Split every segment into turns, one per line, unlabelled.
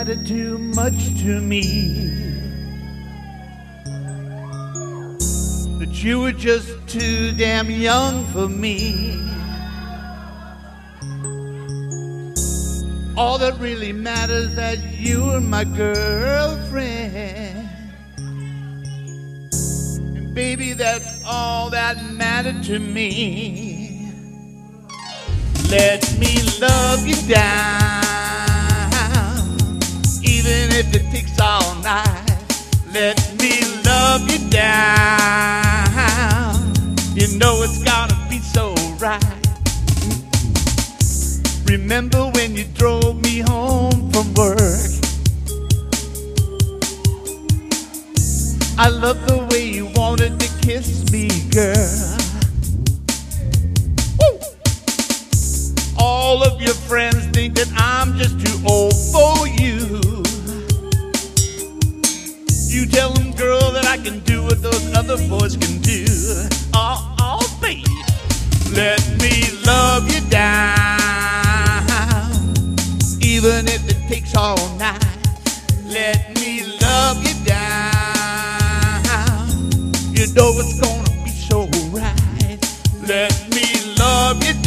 mattered too much to me, that you were just too damn young for me. All that really matters that you were my girlfriend. And baby, that's all that mattered to me. Let me love you down, even if it takes all night. Let me love you down. You know it's gonna be so right. Remember when you drove me home from work? I love the way you wanted to kiss me, girl. Woo! All of your friends think that I'm just too old for you. You tell them, girl, that I can do what those other boys can do. Oh, babe, let me love you down, even if it takes all night. Let me love you down. You know it's gonna be so right. Let me love you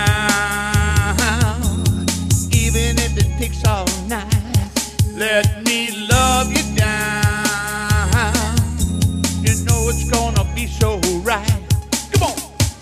down, even if it takes all night. Let me love you down. You know it's gonna be so right. Come on.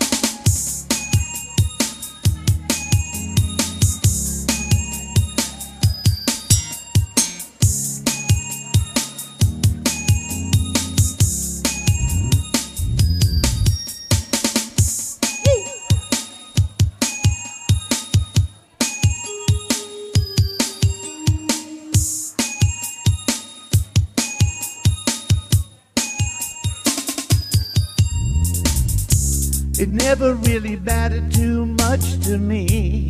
It never really mattered too much to me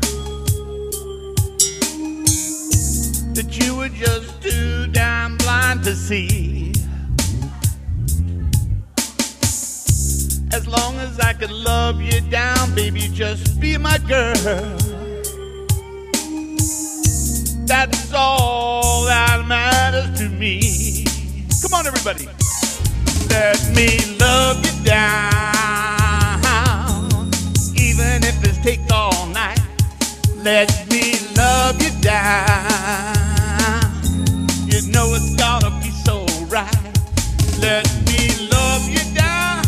that you were just too damn blind to see. As long as I could love you down, baby, just be my girl. That's all that matters to me. Come on, everybody. Let me love you down, even if it takes all night. Let me love you down. You know it's gonna be so right. Let me love you down.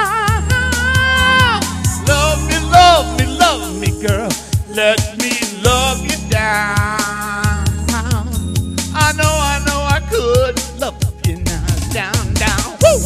Love me, love me, love me, girl. Let me love you down. I know I could love you now. Down, down, woo!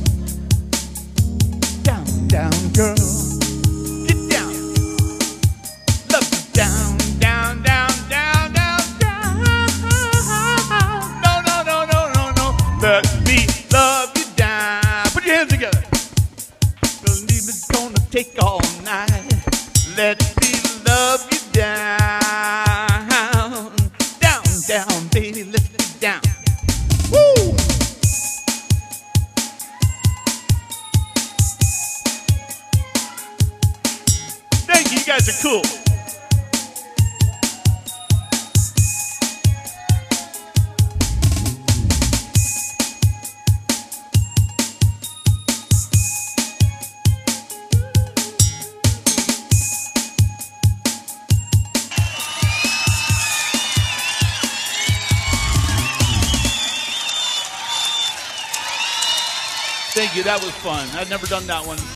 Down, down, girl. Get down. Love you down, down, down, down, down, down. No, no, no, no, no, no. Let me love you down. Put your hands together. Believe it's gonna take all night. Let me love you down. Down, down, baby, let's get down. Woo! Thank you, you guys are cool. Thank you, that was fun. I've never done that one.